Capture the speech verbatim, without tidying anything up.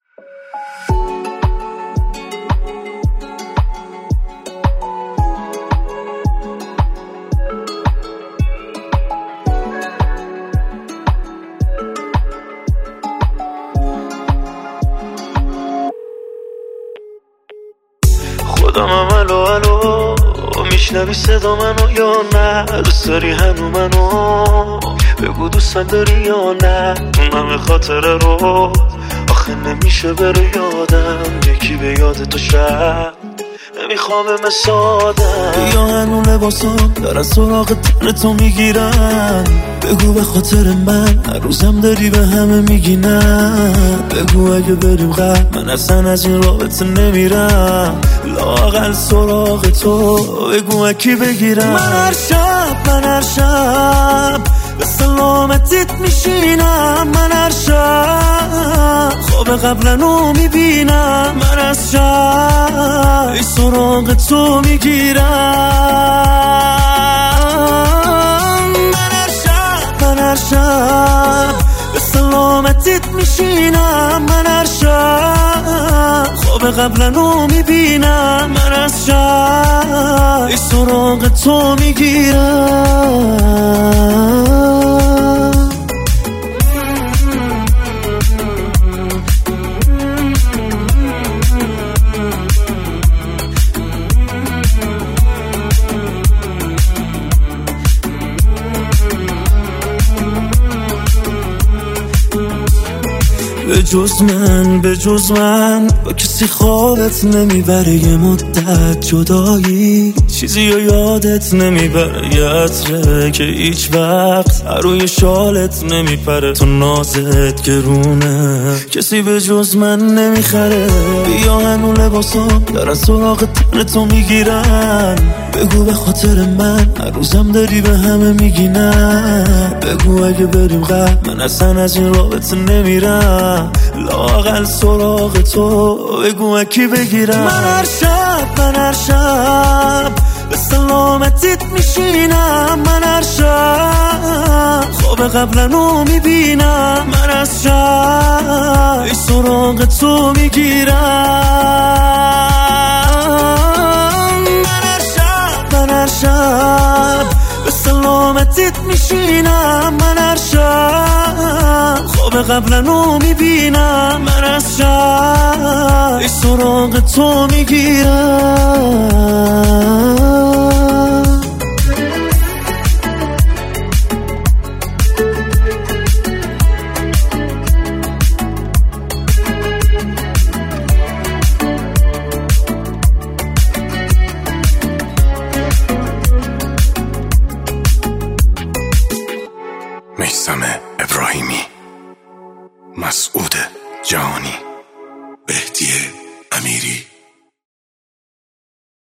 خودم الو الو میشنوی صدا منو یا نه؟ دوست داری هنو منو؟ بگو دوستم داری یا نه؟ اون همه خاطره رو آخه نمیشه بره یادم، یکی به یاد تو شب نمیخوام مسادم. یا هنو لباسام دارن سراغ تن تو میگیرن، بگو به خاطر من هر روزم داری به همه میگی نه. بگو اگه بریم غرب من اصلا از این رابطه نمیرم، لااقل سراغ تو بگو اکی بگیرم. من هر شب من هر شب به سلامتیت میشینم، من هر شب خواب قبلنو میبینم، من از شب ای سراغ تو میگیرم. من هر شب من هر شب به سلامتیت میشینم، من هر شب خواب قبلنو میبینم، من از شب ای سراغ تو میگیرم. به جز من به جز من با کسی خوابت نمیبره، یه مدت جدایی چیزی رو یادت نمیبره، یه عطره که هیچ وقت روی شالت نمیپره، تو نازت گرونه کسی به جز من نمیخره. بیا هنو لباسام دارن سراغ تن تو میگیرن، بگو به خاطر من هر روزم داری به همه میگی نه. بگو اگه بریم غرب من اصلا از این رابطه نمیرم، لااقل سراغ تو بگو اکی بگیرم. من هر شب من هر شب به سلامتیت میشینم، من هر شب خواب قبلنو میبینم، من از شب ای سراغ تو میگیرم. من هر شب من هر شب به سلامتیت میشینم، من هر شب خواب قبلنو میبینم، من از شب ای سراغ تو میگیرم. میثم ابراهیمی، مسعود جهانی، بهدی امیری.